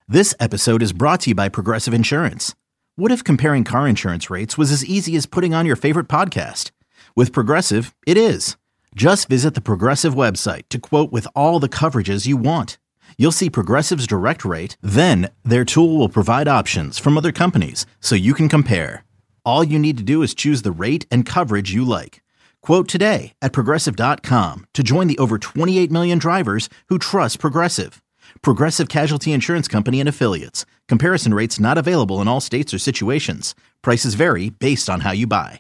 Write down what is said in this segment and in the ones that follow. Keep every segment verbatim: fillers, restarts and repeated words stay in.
This episode is brought to you by Progressive Insurance. What if comparing car insurance rates was as easy as putting on your favorite podcast? With Progressive, it is. Just visit the Progressive website to quote with all the coverages you want. You'll see Progressive's direct rate, then their tool will provide options from other companies so you can compare. All you need to do is choose the rate and coverage you like. Quote today at progressive dot com to join the over twenty-eight million drivers who trust Progressive. Progressive Casualty Insurance Company and Affiliates. Comparison rates not available in all states or situations. Prices vary based on how you buy.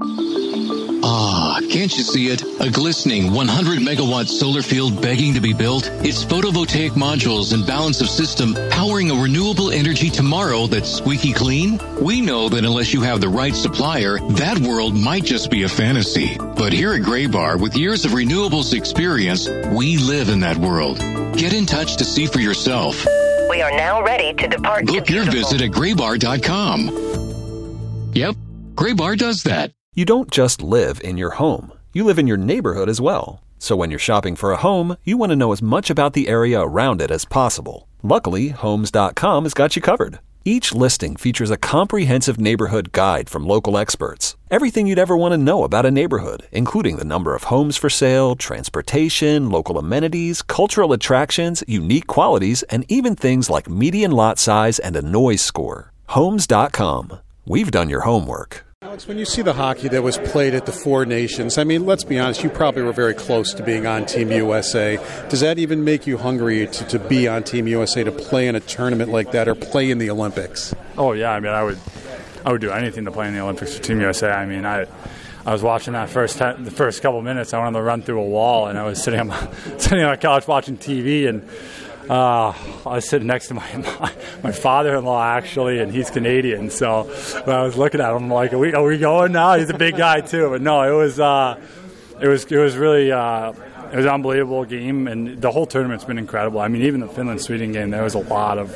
Ah, can't you see it? A glistening one hundred megawatt solar field begging to be built. Its photovoltaic modules and balance of system powering a renewable energy tomorrow that's squeaky clean. We know that unless you have the right supplier, that world might just be a fantasy. But here at Graybar, with years of renewables experience, we live in that world. Get in touch to see for yourself. We are now ready to depart. Book your visit at graybar dot com. Yep, Graybar does that. You don't just live in your home. You live in your neighborhood as well. So when you're shopping for a home, you want to know as much about the area around it as possible. Luckily, homes dot com has got you covered. Each listing features a comprehensive neighborhood guide from local experts. Everything you'd ever want to know about a neighborhood, including the number of homes for sale, transportation, local amenities, cultural attractions, unique qualities, and even things like median lot size and a noise score. homes dot com. We've done your homework. Alex, when you see the hockey that was played at the Four Nations, I mean, let's be honest, you probably were very close to being on Team U S A. Does that even make you hungry to, to be on Team U S A, to play in a tournament like that or play in the Olympics? Oh, yeah. I mean, I would I would do anything to play in the Olympics for Team U S A. I mean, I I was watching that first ten, the first couple minutes. I wanted to run through a wall, and I was sitting on my, sitting on a couch watching T V, and Uh, I was sitting next to my, my my father-in-law, actually, and he's Canadian. So when I was looking at him, I'm like, are we, are we going now? He's a big guy, too. But no, it was uh, it was it was really uh, it was an unbelievable game, and the whole tournament's been incredible. I mean, even the Finland-Sweden game, there was a lot of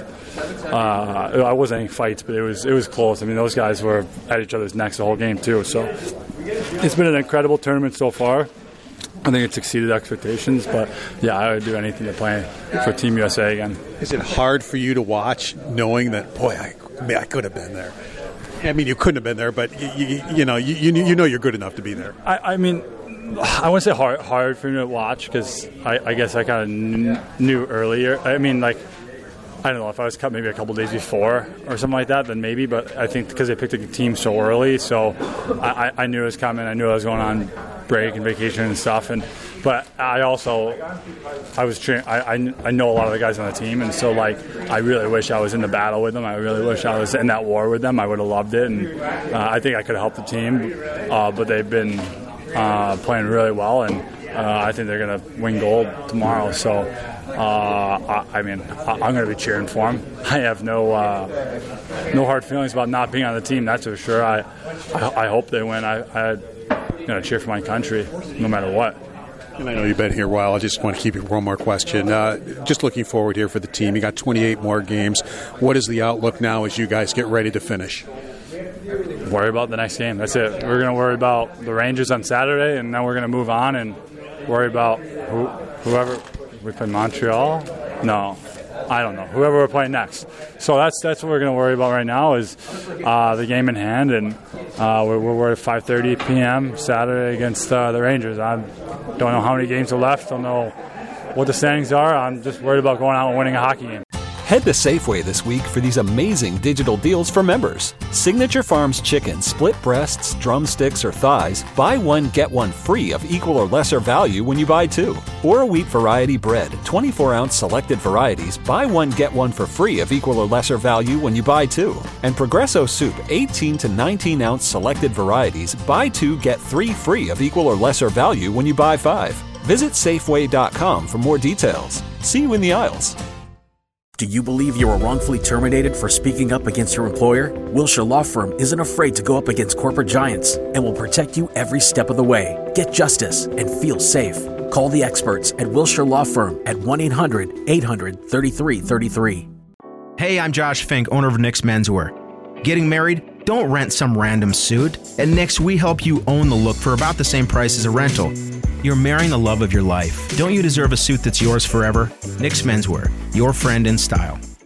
uh, I wasn't any fights, but it was it was close. I mean, those guys were at each other's necks the whole game, too. So it's been an incredible tournament so far. I think it's exceeded expectations, but yeah, I would do anything to play for Team U S A again. Is it hard for you to watch, knowing that, boy, I, I, mean, I could have been there? I mean, you couldn't have been there, but you, you, you know, you, you know you're good enough to be there. I, I mean, I wouldn't say hard, hard for me to watch, because I, I guess I kind of kn- knew earlier. I mean, like, I don't know, if I was cut maybe a couple days before or something like that, then maybe. But I think because they picked a team so early, so I, I knew it was coming. I knew I was going on break and vacation and stuff. And but I also I was tra- I, I I know a lot of the guys on the team, and so like I really wish I was in the battle with them. I really wish I was in that war with them. I would have loved it, and uh, I think I could have helped the team. Uh, but they've been uh, playing really well, and uh, I think they're going to win gold tomorrow. So. Uh, I, I mean, I'm going to be cheering for him. I have no uh, no hard feelings about not being on the team. That's for sure. I I, I hope they win. I, I you know cheer for my country no matter what. And I know you've been here a while. I just want to keep you one more question. Uh, just looking forward here for the team. You got twenty-eight more games. What is the outlook now as you guys get ready to finish? Worry about the next game. That's it. We're going to worry about the Rangers on Saturday, and then we're going to move on and worry about who, whoever. We play Montreal? No, I don't know. Whoever we're playing next. So that's that's what we're going to worry about right now is uh, the game in hand, and uh, we're, we're at five thirty p.m. Saturday against uh, the Rangers. I don't know how many games are left. Don't know what the standings are. I'm just worried about going out and winning a hockey game. Head to Safeway this week for these amazing digital deals for members. Signature Farms chicken, split breasts, drumsticks, or thighs, buy one, get one free of equal or lesser value when you buy two. Or a wheat variety bread, twenty-four ounce selected varieties, buy one, get one for free of equal or lesser value when you buy two. And Progresso soup, eighteen to nineteen ounce selected varieties, buy two, get three free of equal or lesser value when you buy five. Visit Safeway dot com for more details. See you in the aisles. Do you believe you were wrongfully terminated for speaking up against your employer? Wilshire Law Firm isn't afraid to go up against corporate giants and will protect you every step of the way. Get justice and feel safe. Call the experts at Wilshire Law Firm at one eight hundred eight hundred thirty-three thirty-three. Hey, I'm Josh Fink, owner of Nick's Menswear. Getting married? Don't rent some random suit. At Nick's, we help you own the look for about the same price as a rental. You're marrying the love of your life. Don't you deserve a suit that's yours forever? Nick's Menswear, your friend in style.